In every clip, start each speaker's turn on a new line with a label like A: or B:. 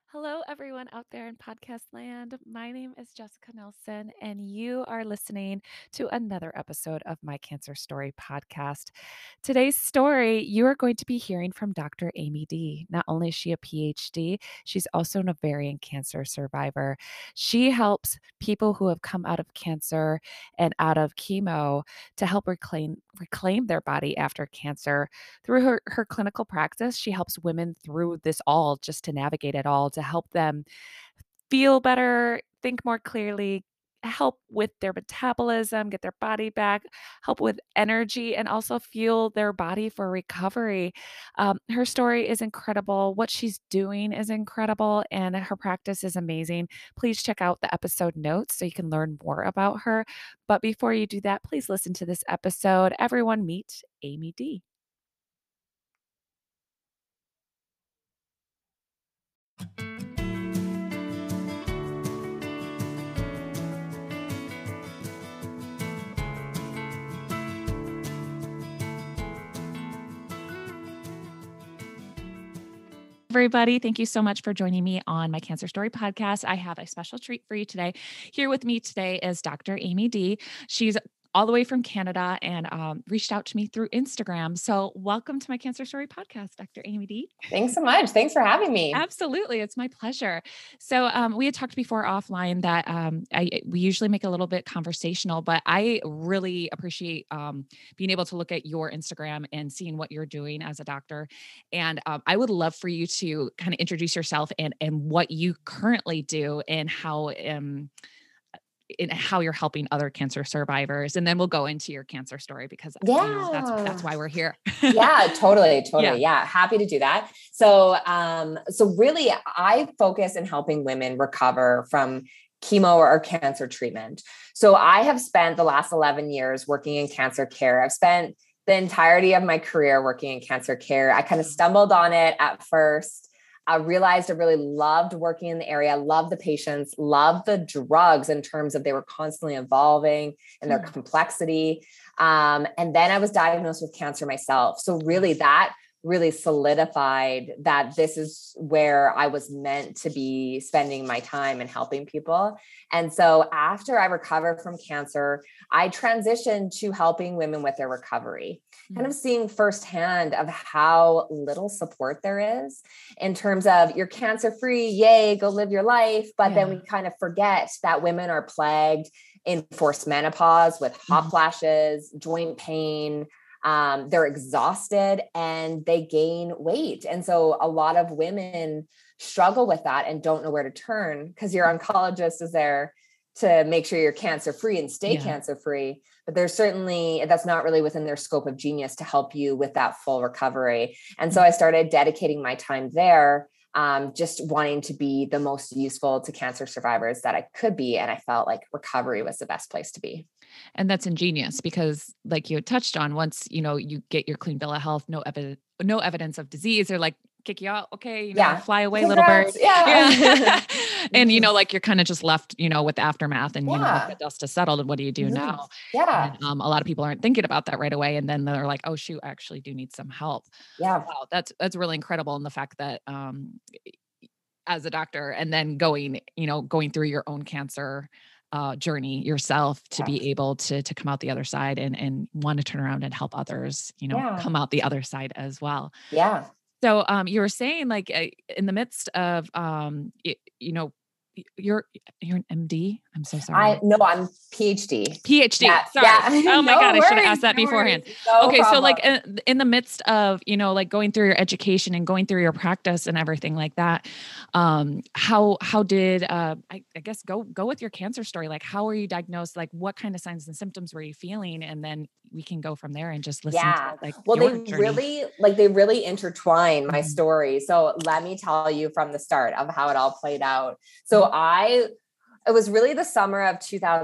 A: Hello, everyone out there in podcast land. My name is Jessica Nelson, and you are listening to another episode of My Cancer Story podcast. Today's story, you are going to be hearing from Dr. Amy D. Not only is she a PhD, she's also an ovarian cancer survivor. She helps people who have come out of cancer and out of chemo to help reclaim their body after cancer. Through her clinical practice, she helps women through this all, just to navigate it all, to help them feel better, think more clearly, help with their metabolism, get their body back, help with energy, and also fuel their body for recovery. Her story is incredible. What she's doing is incredible, and her practice is amazing. Please check out the episode notes so you can learn more about her. But before you do that, please listen to this episode. Everyone meet Amy D. Everybody, thank you so much for joining me on my Cancer Story podcast. I have a special treat for you today. Here with me today is Dr. Amy D. She's all the way from Canada and reached out to me through Instagram. So, welcome to my Cancer Story podcast, Dr. Amy D.
B: Thanks so much. Thanks for having me.
A: Absolutely. It's my pleasure. So we had talked before offline that we usually make a little bit conversational, but I really appreciate being able to look at your Instagram and seeing what you're doing as a doctor. And I would love for you to kind of introduce yourself and what you currently do and how in how you're helping other cancer survivors. And then we'll go into your cancer story because that's why we're here.
B: Yeah, totally.
A: Yeah.
B: Yeah. Happy to do that. So really I focus in helping women recover from chemo or cancer treatment. So I have spent the last 11 years working in cancer care. I've spent the entirety of my career working in cancer care. I kind of stumbled on it at first. I realized I really loved working in the area, loved the patients, loved the drugs in terms of they were constantly evolving and their complexity. And then I was diagnosed with cancer myself. So really that really solidified that this is where I was meant to be spending my time and helping people. And so after I recovered from cancer, I transitioned to helping women with their recovery, kind of seeing firsthand of how little support there is in terms of you're cancer free, yay, go live your life. But then we kind of forget that women are plagued in forced menopause with hot flashes, joint pain. They're exhausted and they gain weight. And so a lot of women struggle with that and don't know where to turn because your oncologist is there to make sure you're cancer free and stay cancer free. But that's not really within their scope of genius to help you with that full recovery. And so I started dedicating my time there, just wanting to be the most useful to cancer survivors that I could be. And I felt like recovery was the best place to be.
A: And that's ingenious because like you had touched on, once, you get your clean bill of health, no evidence of disease, they're like, kick you out. Okay. Fly away, little bird.
B: Yeah.
A: And, like you're kind of just left, with the aftermath and, the dust has settled. And what do you do now?
B: Yeah.
A: And, a lot of people aren't thinking about that right away. And then they're like, oh shoot, I actually do need some help.
B: Yeah.
A: Wow. That's really incredible. And the fact that, as a doctor and then going through your own cancer journey yourself to be able to come out the other side and want to turn around and help others, come out the other side as well.
B: Yeah.
A: So, you were saying like in the midst of, you're an MD. I'm so sorry.
B: I'm PhD.
A: PhD.
B: Yeah,
A: Sorry.
B: yeah.
A: Oh my God. I should have asked that beforehand. Okay.
B: Problem.
A: So like in the midst of, like going through your education and going through your practice and everything like that, how did, I guess go with your cancer story. Like how were you diagnosed? Like what kind of signs and symptoms were you feeling? And then we can go from there and just listen to like,
B: they really intertwine my story. So let me tell you from the start of how it all played out. So it was really the summer of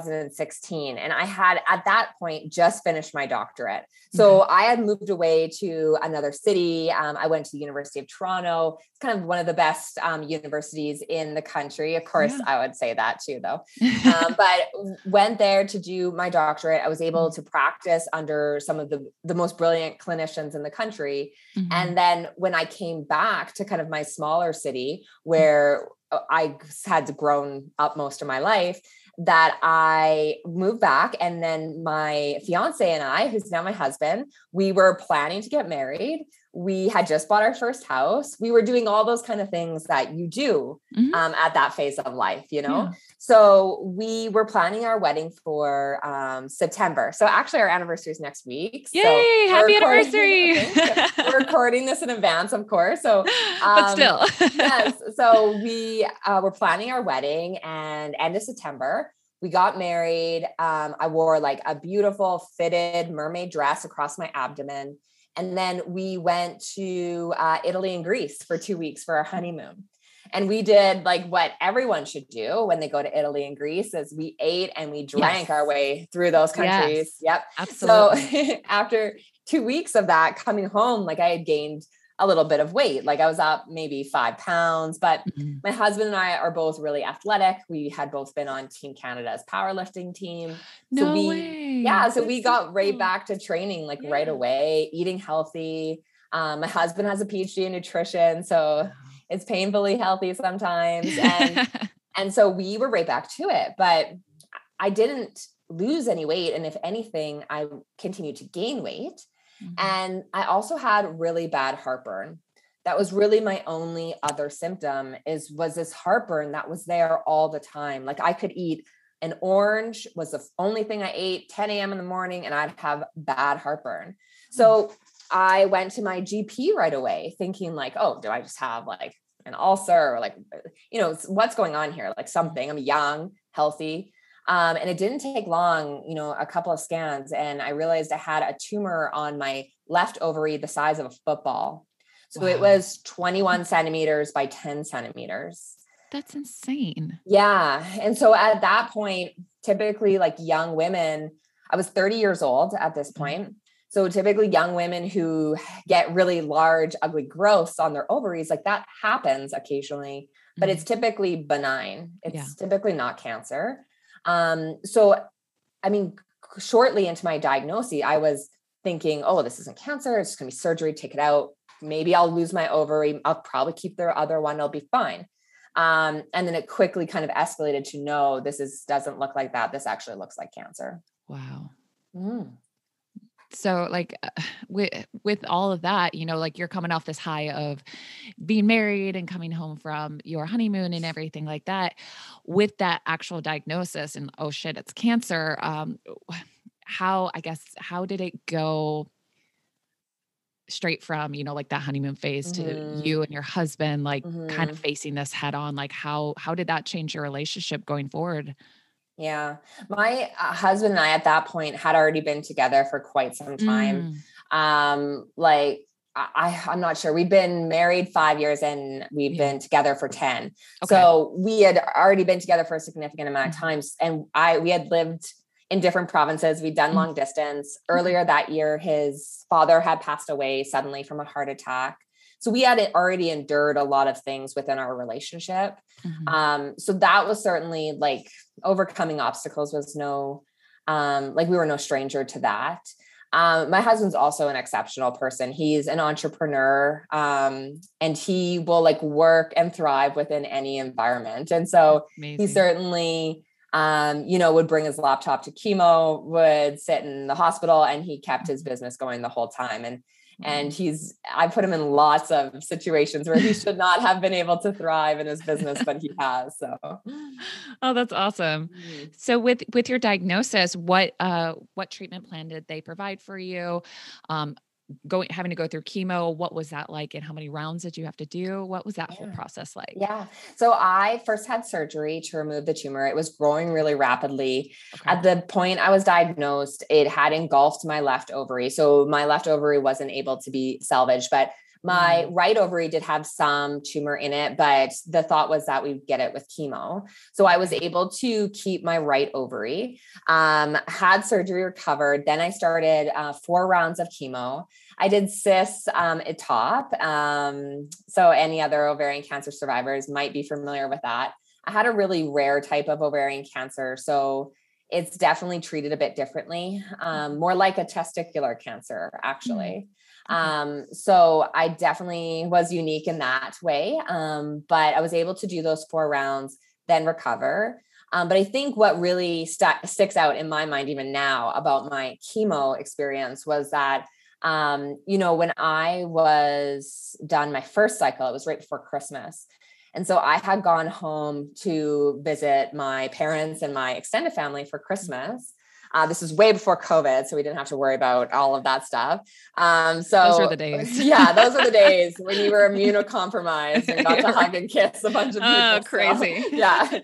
B: 2016. And I had at that point just finished my doctorate. So I had moved away to another city. I went to the University of Toronto. It's kind of one of the best universities in the country. Of course, I would say that too, though. But went there to do my doctorate. I was able to practice under some of the most brilliant clinicians in the country. And then when I came back to kind of my smaller city where I had grown up most of my life, that I moved back. And then my fiance and I, who's now my husband, we were planning to get married. We had just bought our first house. We were doing all those kind of things that you do at that phase of life, you know? So we were planning our wedding for September. So actually our anniversary is next week.
A: Yay!
B: So
A: Happy anniversary.
B: We're recording this in advance, of course. So,
A: but still.
B: yes. So we were planning our wedding, and end of September, we got married. I wore like a beautiful fitted mermaid dress across my abdomen. And then we went to Italy and Greece for 2 weeks for our honeymoon. And we did like what everyone should do when they go to Italy and Greece, is we ate and we drank our way through those countries. Yep.
A: Absolutely.
B: So after 2 weeks of that, coming home, like I had gained a little bit of weight. Like I was up maybe 5 pounds, but my husband and I are both really athletic. We had both been on Team Canada's powerlifting team.
A: No way.
B: Yeah. So we got right back to training, like right away, eating healthy. My husband has a PhD in nutrition, so it's painfully healthy sometimes. And so we were right back to it, but I didn't lose any weight. And if anything, I continued to gain weight. And I also had really bad heartburn. That was really my only other symptom was this heartburn that was there all the time. Like I could eat an orange, was the only thing I ate, 10 a.m. in the morning, and I'd have bad heartburn. So I went to my GP right away thinking like, oh, do I just have like an ulcer or like, you know, what's going on here? Like something, I'm young, healthy. And it didn't take long, you know, a couple of scans, and I realized I had a tumor on my left ovary the size of a football. So it was 21 centimeters by 10 centimeters.
A: That's insane.
B: Yeah. And so at that point, typically like young women, I was 30 years old at this point. So typically young women who get really large, ugly growths on their ovaries, like that happens occasionally, but it's typically benign. It's typically not cancer. So, I mean, shortly into my diagnosis, I was thinking, oh, this isn't cancer. It's just gonna be surgery, take it out. Maybe I'll lose my ovary. I'll probably keep the other one. It'll be fine. And then it quickly kind of escalated to no, doesn't look like that. This actually looks like cancer.
A: Wow. So like with all of that, you know, like you're coming off this high of being married and coming home from your honeymoon and everything like that, with that actual diagnosis and, oh shit, it's cancer. How did it go straight from, you know, like that honeymoon phase to you and your husband, like kind of facing this head on? Like how did that change your relationship going forward?
B: Yeah. My husband and I at that point had already been together for quite some time. Like I'm not sure. We've been married 5 years and we've been together for 10. Okay. So we had already been together for a significant amount of times. And we had lived in different provinces. We'd done long distance. Earlier that year, his father had passed away suddenly from a heart attack. So we had already endured a lot of things within our relationship. So that was certainly like overcoming obstacles was like we were no stranger to that. My husband's also an exceptional person. He's an entrepreneur, and he will like work and thrive within any environment. And so he certainly, you know, would bring his laptop to chemo, would sit in the hospital, and he kept his business going the whole time. And I put him in lots of situations where he should not have been able to thrive in his business, but he has. So,
A: oh, that's awesome. So with your diagnosis, what treatment plan did they provide for you? Having to go through chemo, what was that like? And how many rounds did you have to do? What was that whole process like?
B: Yeah. So I first had surgery to remove the tumor. It was growing really rapidly. Okay. At the point I was diagnosed, it had engulfed my left ovary. So my left ovary wasn't able to be salvaged, but My right ovary did have some tumor in it, but the thought was that we'd get it with chemo. So I was able to keep my right ovary, had surgery, recovered. Then I started 4 rounds of chemo. I did cis ETOP. So any other ovarian cancer survivors might be familiar with that. I had a really rare type of ovarian cancer. So it's definitely treated a bit differently, more like a testicular cancer, actually. So I definitely was unique in that way. But I was able to do those 4 rounds, then recover. But I think what really sticks out in my mind, even now, about my chemo experience was that, when I was done my first cycle, it was right before Christmas. And so I had gone home to visit my parents and my extended family for Christmas. This was way before COVID, so we didn't have to worry about all of that stuff. So
A: those were the days.
B: Yeah, those were the days when you were immunocompromised and got to hug and kiss a bunch of people.
A: Oh, crazy.
B: So, yeah.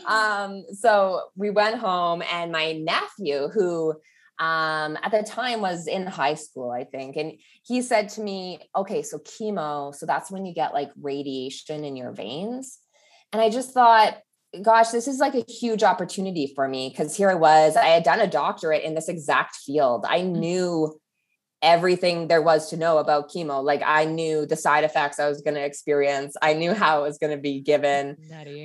B: So we went home, and my nephew, who at the time was in high school, I think. And he said to me, okay, so chemo, so that's when you get like radiation in your veins. And I just thought, gosh, this is like a huge opportunity for me, because here I had done a doctorate in this exact field. I knew everything there was to know about chemo. Like I knew the side effects I was going to experience. I knew how it was going to be given.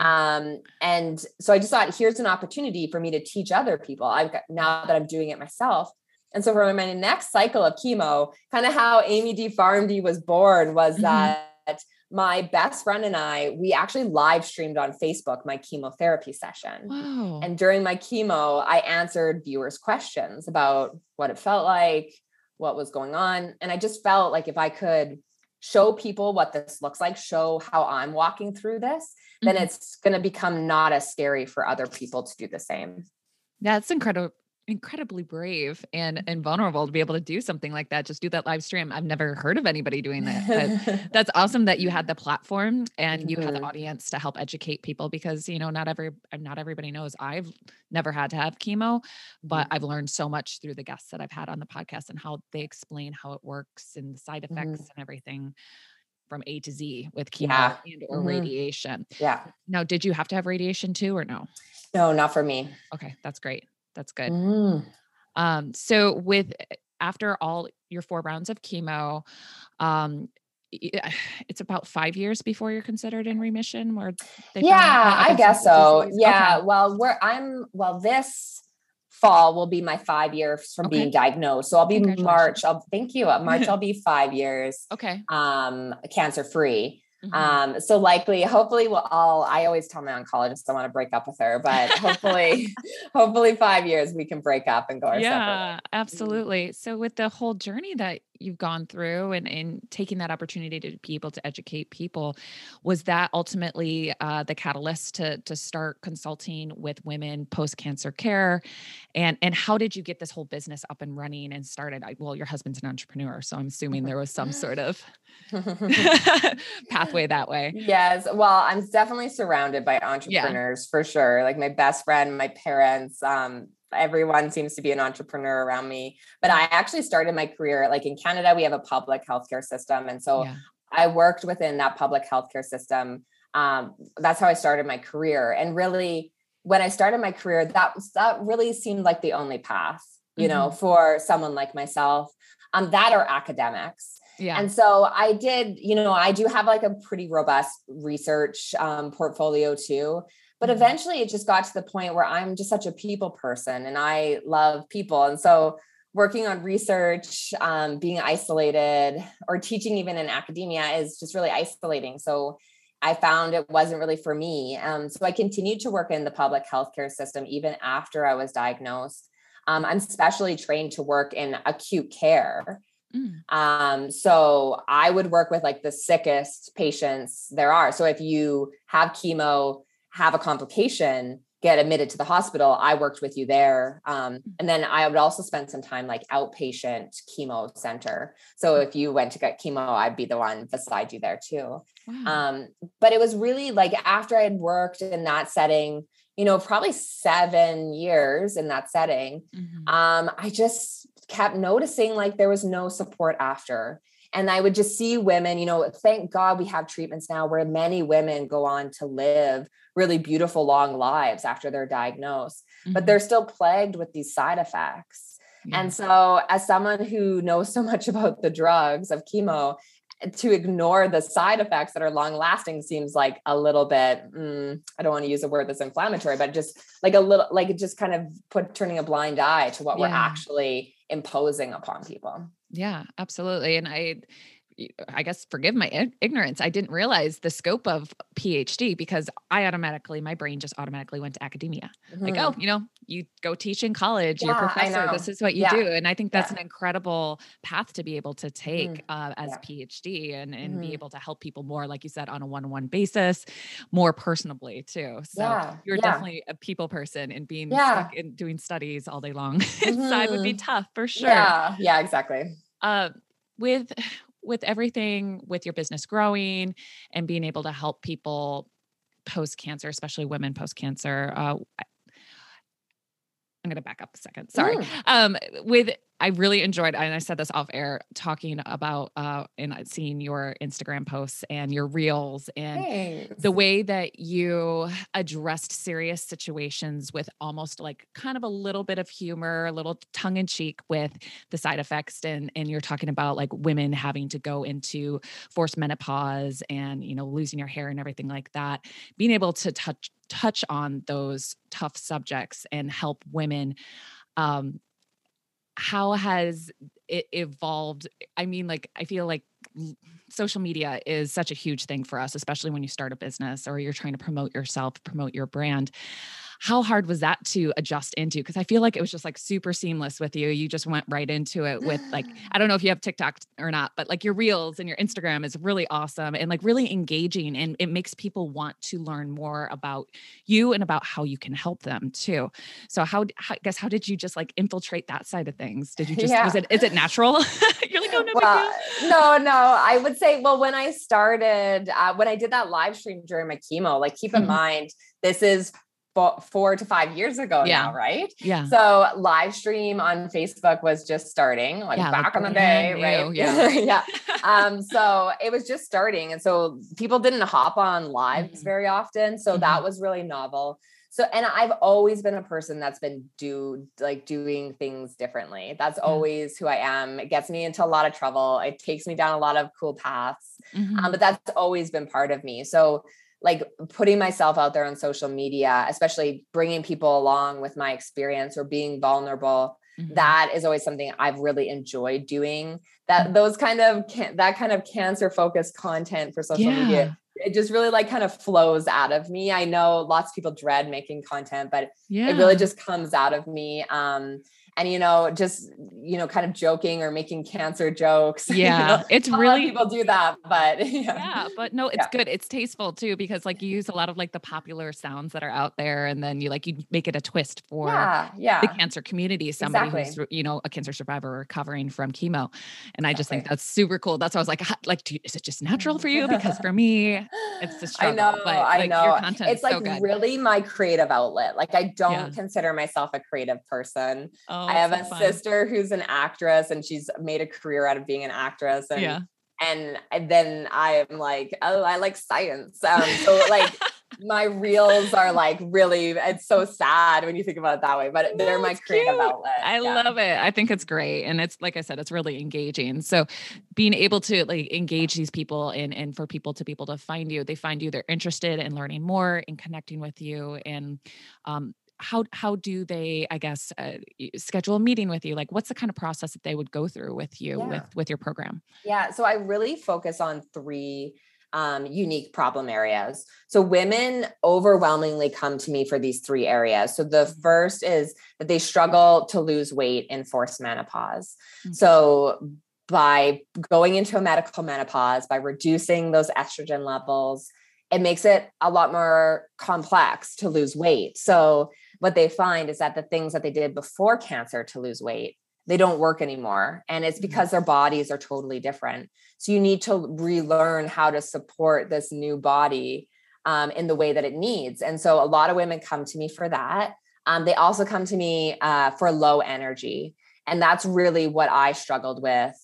B: And so I just thought, here's an opportunity for me to teach other people. Now that I'm doing it myself. And so for my next cycle of chemo, kind of how Amy D. Farmdy was born was that my best friend and we actually live streamed on Facebook my chemotherapy session.
A: Wow.
B: And during my chemo, I answered viewers' questions about what it felt like, what was going on. And I just felt like if I could show people what this looks like, show how I'm walking through this, then it's going to become not as scary for other people to do the same.
A: That's incredibly brave and vulnerable to be able to do something like that. Just do that live stream. I've never heard of anybody doing that, but that's awesome that you had the platform and you had the audience to help educate people, because, not everybody knows. I've never had to have chemo, but I've learned so much through the guests that I've had on the podcast and how they explain how it works and the side effects and everything from A to Z with chemo and or radiation.
B: Yeah.
A: Now, did you have to have radiation too, or no?
B: No, not for me.
A: Okay. That's great. That's good. So after all your 4 rounds of chemo, it's about 5 years before you're considered in remission, where
B: I guess so. Yeah. Okay. Well, this fall will be my 5 years from being diagnosed. So I'll be March. Thank you. March, I'll be 5 years.
A: Okay.
B: Cancer free. So likely, hopefully I always tell my oncologist I want to break up with her, but hopefully 5 years we can break up and go our separate ways.
A: Yeah, absolutely. So with the whole journey that you've gone through and taking that opportunity to be able to educate people, was that ultimately the catalyst to start consulting with women post-cancer care? And how did you get this whole business up and running and started? Well, your husband's an entrepreneur, so I'm assuming there was some sort of pathway that way.
B: Yes. Well, I'm definitely surrounded by entrepreneurs for sure. Like my best friend, my parents, everyone seems to be an entrepreneur around me, but I actually started my career, like in Canada, we have a public healthcare system. And so I worked within that public healthcare system. That's how I started my career. And really, when I started my career, that really seemed like the only path, for someone like myself, that or academics. Yeah. And so I did, I do have like a pretty robust research portfolio too, but eventually it just got to the point where I'm just such a people person and I love people. And so working on research, being isolated or teaching even in academia is just really isolating. So I found it wasn't really for me. So I continued to work in the public healthcare system even after I was diagnosed. I'm specially trained to work in acute care. So I would work with like the sickest patients there are. So if you have chemo, have a complication, get admitted to the hospital, I worked with you there. And then I would also spend some time like outpatient chemo center. So if you went to get chemo, I'd be the one beside you there too. Wow. But it was really like after I had worked in that setting, probably 7 years in that setting, I just kept noticing like there was no support after. And I would just see women, thank God we have treatments now where many women go on to live really beautiful, long lives after they're diagnosed, but they're still plagued with these side effects. Yeah. And so as someone who knows so much about the drugs of chemo, to ignore the side effects that are long lasting seems like a little bit, I don't want to use a word that's inflammatory, but just like a little, like it just kind of turning a blind eye to what we're actually imposing upon people.
A: Yeah, absolutely. And I guess forgive my ignorance. I didn't realize the scope of PhD because my brain just automatically went to academia. Like, oh, you go teach in college, you're a professor, this is what you do. And I think that's an incredible path to be able to take as PhD and be able to help people more, like you said, on a one-on-one basis, more personably too. So you're definitely a people person, and being stuck in doing studies all day long inside would be tough for sure.
B: Yeah, exactly.
A: With everything, with your business growing and being able to help people post-cancer, especially women post-cancer, I'm going to back up a second. Sorry. I really enjoyed, and I said this off air, talking about and seeing your Instagram posts and your reels and the way that you addressed serious situations with almost like kind of a little bit of humor, a little tongue in cheek with the side effects. And you're talking about like women having to go into forced menopause and, losing your hair and everything like that, being able to touch on those tough subjects and help women. How has it evolved? I mean, like, I feel like social media is such a huge thing for us, especially when you start a business or you're trying to promote yourself, promote your brand. How hard was that to adjust into? Because I feel like it was just like super seamless with you. You just went right into it with like, I don't know if you have TikTok or not, but like your reels and your Instagram is really awesome and like really engaging. And it makes people want to learn more about you and about how you can help them too. So how did you just like infiltrate that side of things? Did you just, is it natural? You're like, oh, no,
B: no, I would say, when I started, when I did that live stream during my chemo, like keep in mind, this is 4 to 5 years ago now, right?
A: Yeah.
B: So live stream on Facebook was just starting, back in the day, right? Yeah. So it was just starting. And so people didn't hop on lives very often. So that was really novel. So, and I've always been a person that's been doing things differently. That's always who I am. It gets me into a lot of trouble. It takes me down a lot of cool paths. But that's always been part of me. So like putting myself out there on social media, especially bringing people along with my experience or being vulnerable, that is always something I've really enjoyed doing. That kind of cancer focused content for social media, it just really like kind of flows out of me. I know lots of people dread making content, but it really just comes out of me. And, just, kind of joking or making cancer jokes.
A: Yeah. It's really,
B: people do that, but
A: but no, it's good. It's tasteful too, because like you use a lot of like the popular sounds that are out there. And then you make it a twist for the cancer community, somebody who's, a cancer survivor recovering from chemo. And I just think that's super cool. That's why I was like, is it just natural for you? Because for me, it's the struggle.
B: I know.
A: Your content
B: it's
A: is so
B: like
A: good.
B: Really my creative outlet. Like I don't consider myself a creative person. I have a sister who's an actress and she's made a career out of being an actress. And then I'm like, oh, I like science. So like my reels are like really, it's so sad when you think about it that way, but they're my creative outlet.
A: I love it. I think it's great. And it's, like I said, it's really engaging. So being able to like engage these people and for people to be able to find you, they're interested in learning more and connecting with you. And, how do they, I guess, schedule a meeting with you? Like, what's the kind of process that they would go through with you with your program?
B: Yeah. So I really focus on 3 unique problem areas. So women overwhelmingly come to me for these 3 areas. So the first is that they struggle to lose weight in forced menopause. So by going into a medical menopause, by reducing those estrogen levels, it makes it a lot more complex to lose weight. So what they find is that the things that they did before cancer to lose weight, they don't work anymore. And it's because their bodies are totally different. So you need to relearn how to support this new body in the way that it needs. And so a lot of women come to me for that. They also come to me for low energy. And that's really what I struggled with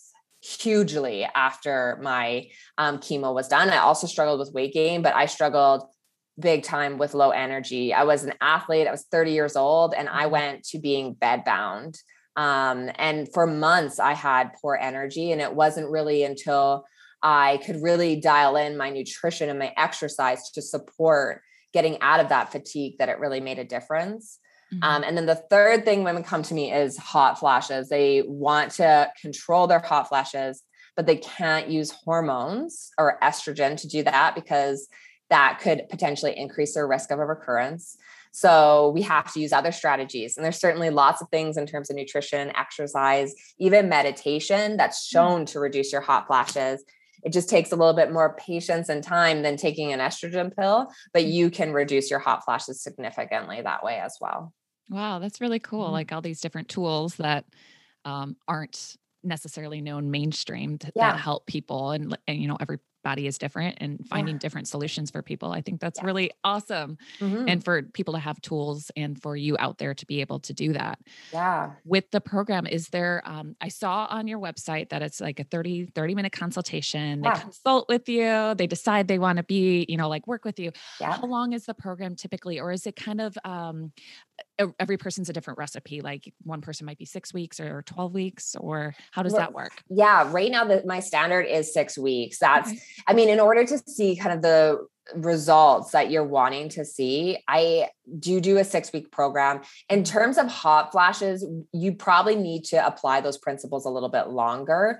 B: hugely after my chemo was done. I also struggled with weight gain, but I struggled big time with low energy. I was an athlete. I was 30 years old and I went to being bedbound. And for months I had poor energy, and it wasn't really until I could really dial in my nutrition and my exercise to support getting out of that fatigue that it really made a difference. And then the third thing women come to me is hot flashes. They want to control their hot flashes, but they can't use hormones or estrogen to do that because that could potentially increase their risk of a recurrence. So we have to use other strategies. And there's certainly lots of things in terms of nutrition, exercise, even meditation that's shown to reduce your hot flashes. It just takes a little bit more patience and time than taking an estrogen pill, but you can reduce your hot flashes significantly that way as well.
A: Wow, that's really cool. Like all these different tools that aren't necessarily known mainstream that help people, and everybody is different, and finding different solutions for people. I think that's really awesome. And for people to have tools, and for you out there to be able to do that.
B: Yeah.
A: With the program, is there, I saw on your website that it's like a 30-minute consultation. They consult with you. They decide they want to be, work with you. How long is the program typically? Or is it kind of, every person's a different recipe? Like one person might be 6 weeks or 12 weeks, or how does that work?
B: Yeah. Right now my standard is 6 weeks. In order to see kind of the results that you're wanting to see, I do a 6-week program. In terms of hot flashes, you probably need to apply those principles a little bit longer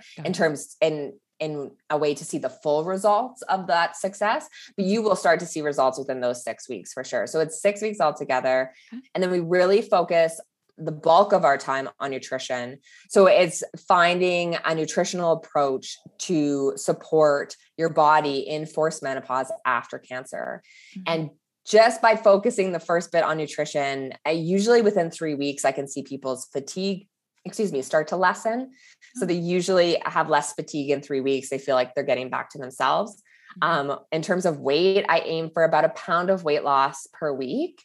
B: in a way to see the full results of that success, but you will start to see results within those 6 weeks for sure. So it's 6 weeks altogether. And then we really focus the bulk of our time on nutrition. So it's finding a nutritional approach to support your body in forced menopause after cancer. And just by focusing the first bit on nutrition, usually within 3 weeks, I can see people's fatigue start to lessen. So they usually have less fatigue in 3 weeks. They feel like they're getting back to themselves. In terms of weight, I aim for about 1 pound of weight loss per week.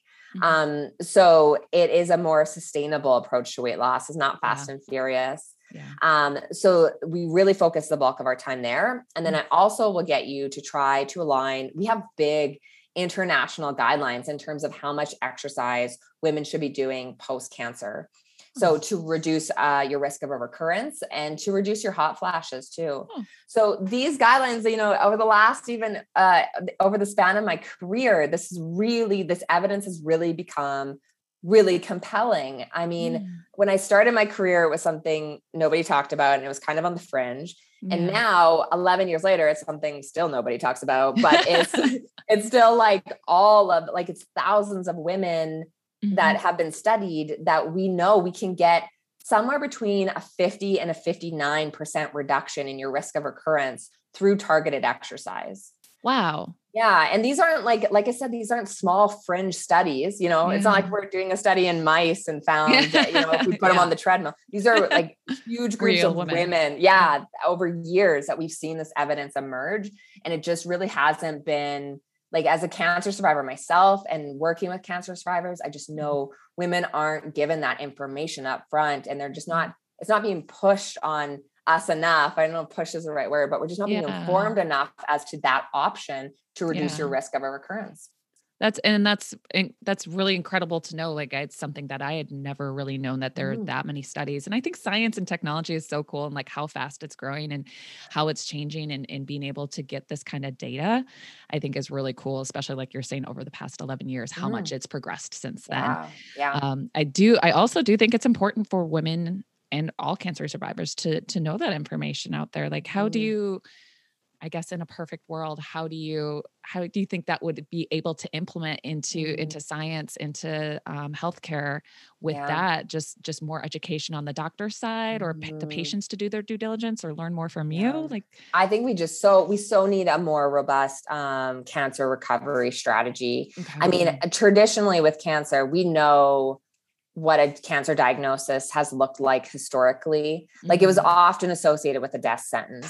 B: So it is a more sustainable approach to weight loss. It's not fast and furious. So we really focus the bulk of our time there. And then I also will get you to try to align. We have big international guidelines in terms of how much exercise women should be doing post-cancer. So to reduce your risk of a recurrence and to reduce your hot flashes too. So these guidelines, over the last, over the span of my career, this evidence has really become really compelling. When I started my career, it was something nobody talked about and it was kind of on the fringe. And now 11 years later, it's something still nobody talks about, but it's still it's thousands of women that have been studied that we know we can get somewhere between a 50 and a 59% reduction in your risk of recurrence through targeted exercise.
A: Wow.
B: Yeah. And these aren't like I said, these aren't small fringe studies, it's not like we're doing a study in mice and found, if we put them on the treadmill. These are like huge groups
A: Real
B: of
A: women.
B: Over years that we've seen this evidence emerge. And it just really hasn't been as a cancer survivor myself and working with cancer survivors, I just know women aren't given that information up front, and they're just not, it's not being pushed on us enough. I don't know if push is the right word, but we're just not being informed enough as to that option to reduce your risk of a recurrence.
A: That's really incredible to know. Like, it's something that I had never really known, that there are that many studies. And I think science and technology is so cool, and like how fast it's growing and how it's changing, and being able to get this kind of data, I think is really cool, especially like you're saying over the past 11 years, how much it's progressed since then. I also do think it's important for women and all cancer survivors to know that information out there. Like, how do you, I guess in a perfect world, how do you think that would be able to implement into science, into healthcare with that, just more education on the doctor side, or the patients to do their due diligence or learn more from you? Like,
B: I think we so need a more robust cancer recovery strategy. Traditionally with cancer, we know what a cancer diagnosis has looked like historically. Like, it was often associated with a death sentence.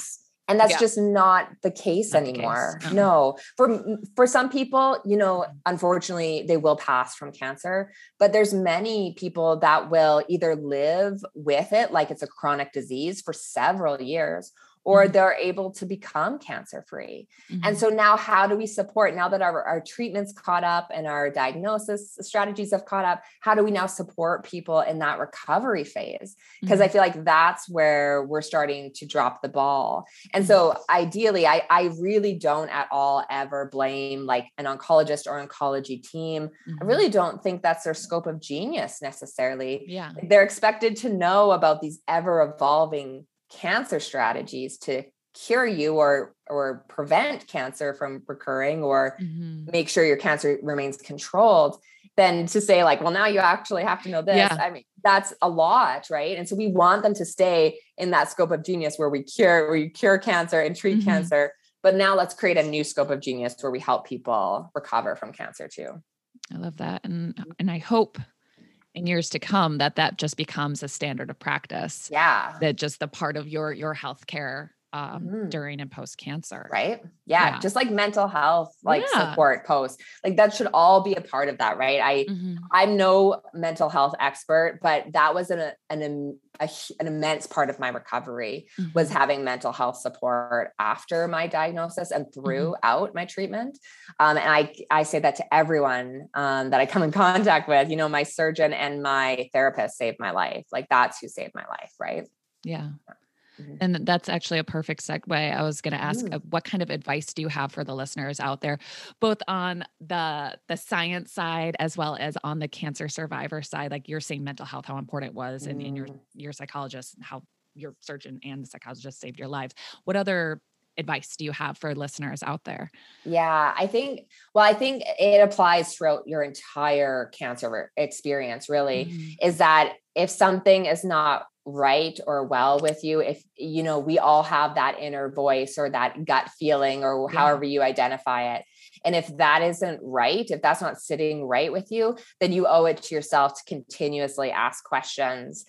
B: And that's just not the case anymore. No, for some people, you know, unfortunately they will pass from cancer, but there's many people that will either live with it, like it's a chronic disease for several years, or they're able to become cancer-free. And so now how do we support, now that our treatments caught up and our diagnosis strategies have caught up, how do we now support people in that recovery phase? Because I feel like that's where we're starting to drop the ball. And so ideally, I really don't at all ever blame like an oncologist or oncology team. I really don't think that's their scope of genius necessarily.
A: Yeah.
B: They're expected to know about these ever evolving cancer strategies to cure you or prevent cancer from recurring or make sure your cancer remains controlled, than to say like, well, now you actually have to know this. Yeah. I mean, that's a lot, right? And so we want them to stay in that scope of genius where we cure cancer and treat cancer. But now let's create a new scope of genius where we help people recover from cancer too.
A: I love that. And I hope in years to come that just becomes a standard of practice.
B: Yeah.
A: That just the part of your healthcare during and post cancer.
B: Right. Yeah. Just like mental health, like support post, like that should all be a part of that. Right. I'm no mental health expert, but that was an immense part of my recovery was having mental health support after my diagnosis and throughout my treatment. And I say that to everyone that I come in contact with, you know, my surgeon and my therapist saved my life. Like that's who saved my life. Right.
A: Yeah. And that's actually a perfect segue. I was going to ask, what kind of advice do you have for the listeners out there, both on the science side, as well as on the cancer survivor side? Like you're saying mental health, how important it was, and your psychologist, how your surgeon and the psychologist saved your lives. What other advice do you have for listeners out there?
B: Yeah, I think it applies throughout your entire cancer experience, really, is that if something is not right or well with you, if, you know, we all have that inner voice or that gut feeling or however you identify it. And if that isn't right, if that's not sitting right with you, then you owe it to yourself to continuously ask questions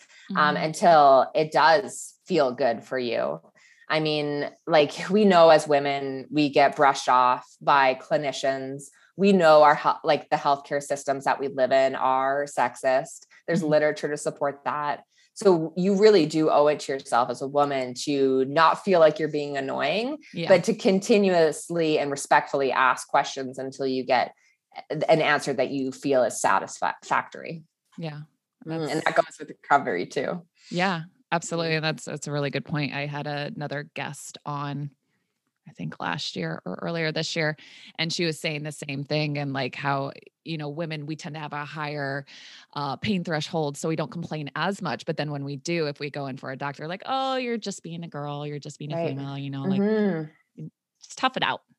B: until it does feel good for you. I mean, like we know as women, we get brushed off by clinicians. We know the healthcare systems that we live in are sexist. There's literature to support that. So you really do owe it to yourself as a woman to not feel like you're being annoying, but to continuously and respectfully ask questions until you get an answer that you feel is satisfactory.
A: Yeah.
B: And that goes with recovery too.
A: Yeah, absolutely. And that's a really good point. I had another guest on, I think last year or earlier this year, and she was saying the same thing, and like how, you know, women, we tend to have a higher pain threshold, so we don't complain as much. But then when we do, if we go in for a doctor, like, oh, you're just being a girl, you're just being a female, you know, like just tough it out.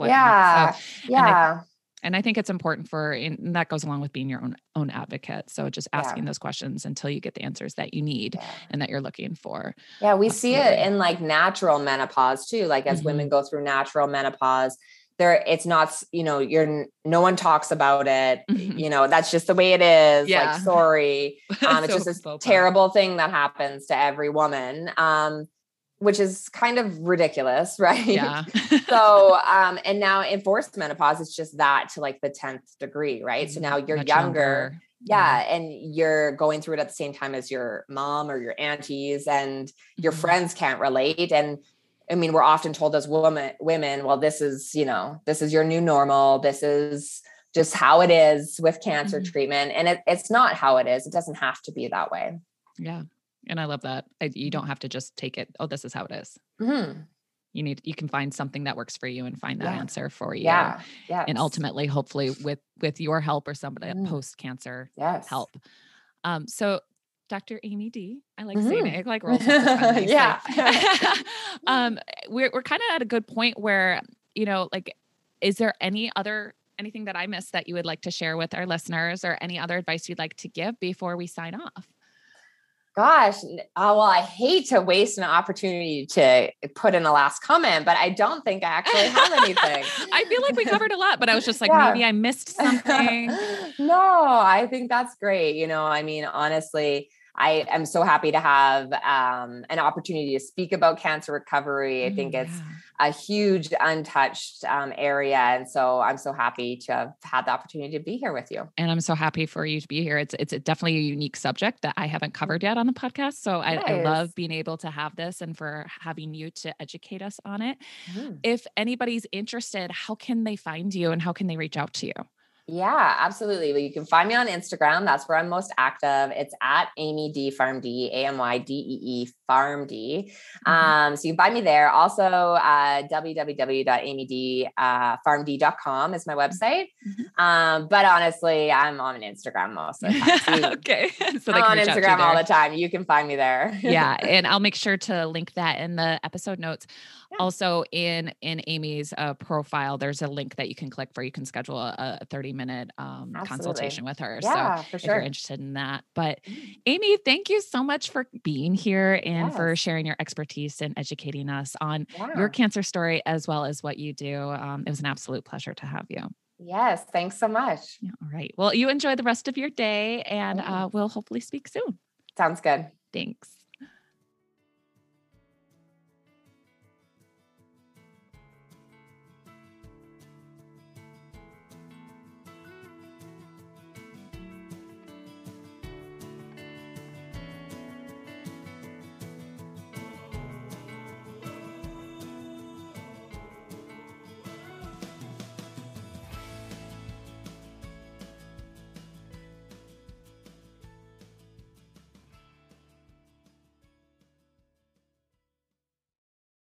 A: And I think it's important and that goes along with being your own advocate. So just asking those questions until you get the answers that you need and that you're looking for.
B: Yeah. We see it in like natural menopause too. Like as women go through natural menopause, it's not, you know, no one talks about it. You know, that's just the way it is. Yeah. Like, sorry. It's just this terrible thing that happens to every woman. Which is kind of ridiculous, right?
A: Yeah.
B: So, and now in forced menopause, it's just that to like the 10th degree, right? So now you're younger. Yeah. And you're going through it at the same time as your mom or your aunties, and your friends can't relate. And I mean, we're often told as women, well, this is your new normal. This is just how it is with cancer treatment. And it's not how it is. It doesn't have to be that way.
A: Yeah. And I love that. You don't have to just take it. Oh, this is how it is. You can find something that works for you and find that answer for you.
B: Yeah.
A: And ultimately, hopefully with your help or somebody post-cancer help. So Dr. Amy D, I like saying it. I like roll. Yeah. We're kind of at a good point where, you know, like, is there anything that I missed that you would like to share with our listeners, or any other advice you'd like to give before we sign off?
B: Gosh, well, I hate to waste an opportunity to put in a last comment, but I don't think I actually have anything.
A: I feel like we covered a lot, but I was just like, maybe I missed something.
B: No, I think that's great. You know, I mean, honestly, I am so happy to have an opportunity to speak about cancer recovery. I think it's a huge untouched area. And so I'm so happy to have had the opportunity to be here with you.
A: And I'm so happy for you to be here. It's definitely a unique subject that I haven't covered yet on the podcast. So I love being able to have this and for having you to educate us on it. If anybody's interested, how can they find you and how can they reach out to you?
B: Yeah, absolutely. Well, you can find me on Instagram. That's where I'm most active. It's at Amy D PharmD, AMYDEE PharmD. So you can find me there. Also, www.amydpharmd.com is my website. But honestly, I'm on Instagram most of the time. So
A: okay. So
B: I'm on Instagram all the time. You can find me there.
A: Yeah. And I'll make sure to link that in the episode notes. Yeah. Also in Amy's profile, there's a link that you can click for. You can schedule a 30-minute consultation with her.
B: Yeah,
A: so
B: for sure.
A: If you're interested in that. But Amy, thank you so much for being here and for sharing your expertise and educating us on your cancer story as well as what you do. It was an absolute pleasure to have you.
B: Yes. Thanks so much.
A: Yeah, all right. Well, you enjoy the rest of your day and we'll hopefully speak soon.
B: Sounds good.
A: Thanks.